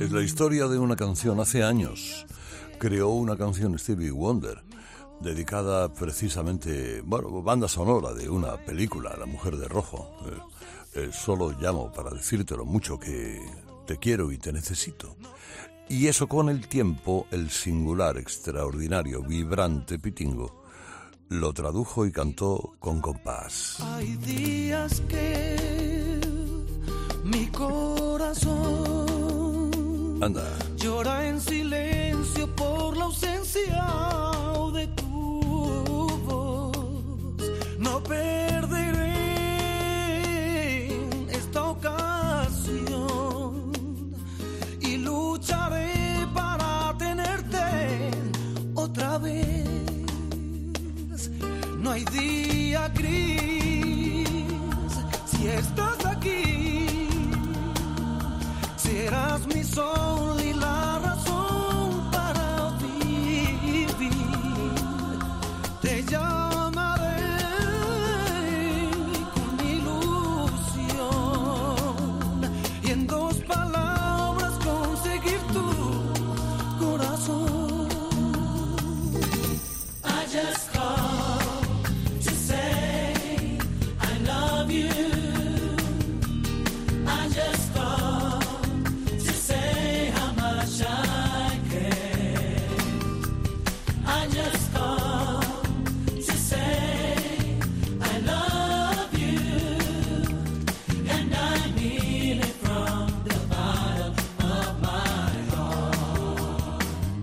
Es la historia de una canción. Hace años creó una canción Stevie Wonder, dedicada precisamente, banda sonora de una película, La Mujer de Rojo. Solo llamo para decirte lo mucho que te quiero y te necesito. Y eso con el tiempo, el singular, extraordinario, vibrante Pitingo lo tradujo y cantó con compás. Hay días que mi corazón llora en silencio por la ausencia de tu voz. No perderé esta ocasión y lucharé para tenerte otra vez. No hay día gris si estás aquí. Serás mi sol y la razón para vivir. Te llamaré con ilusión y en dos palabras conseguir tu corazón. I just called to say I love you. I just called to say how much I care. I just called to say I love you, and I mean it from the bottom of my heart.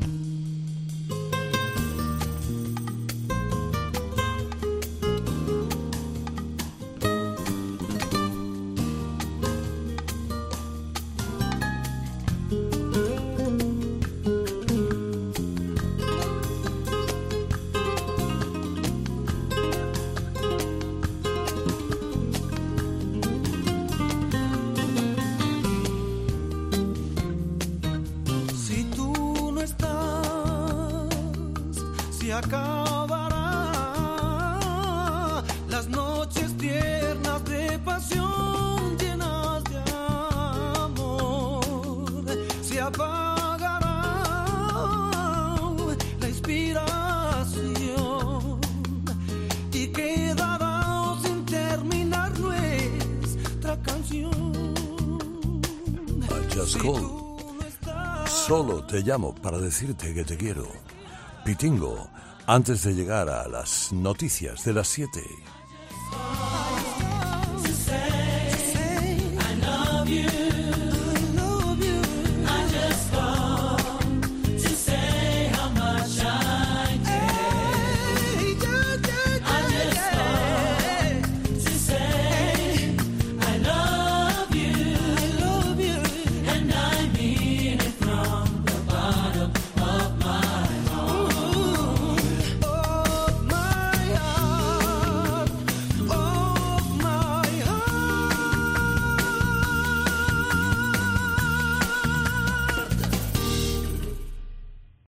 Si tú no estás, se acabará las noches tiernas de pasión llenas de amor. Se apagará la inspiración y quedará sin terminar nuestra canción. I just called. Solo te llamo para decirte que te quiero. Pitingo, antes de llegar a las noticias de las 7.